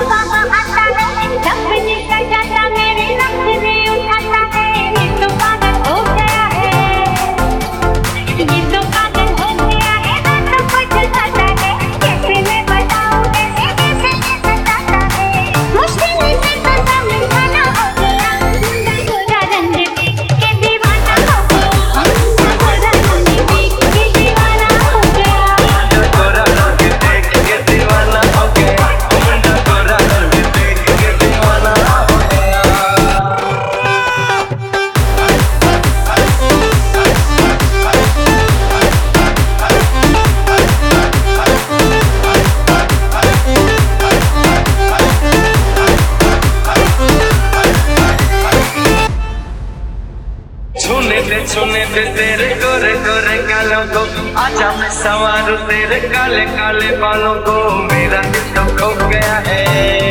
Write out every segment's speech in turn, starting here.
छूने दे तेरे गोरे गोरे गालों को, आजा मैं संवारूं तेरे काले काले बालों को। मेरा दिल तो खो गया है,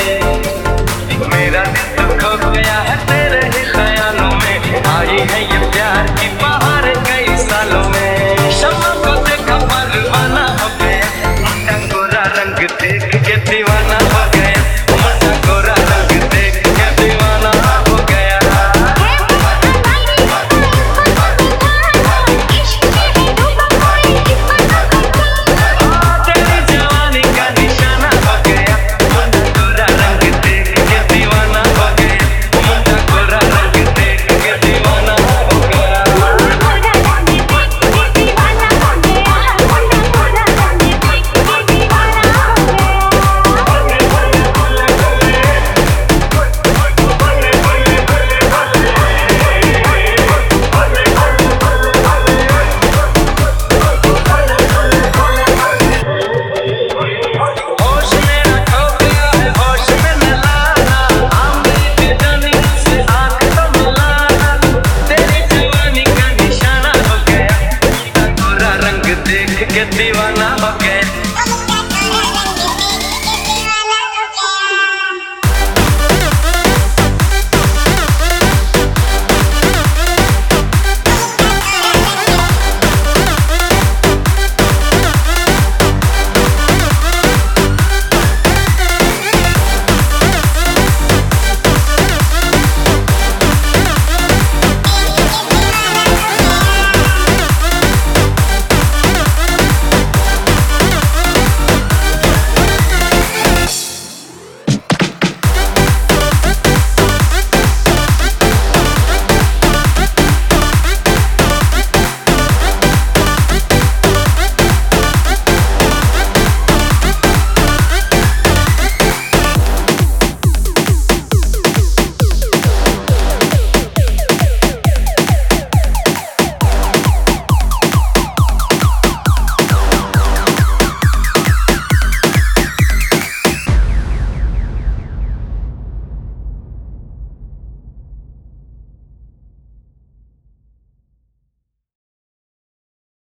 मेरा दिल तो खो गया है तेरे ही ख्यालों में। आई है ये प्यार की बहार कई सालों में, शम्मा को देखा परवाना हो गया, मुंडा गोरा रंग देख के दीवाना हो गया।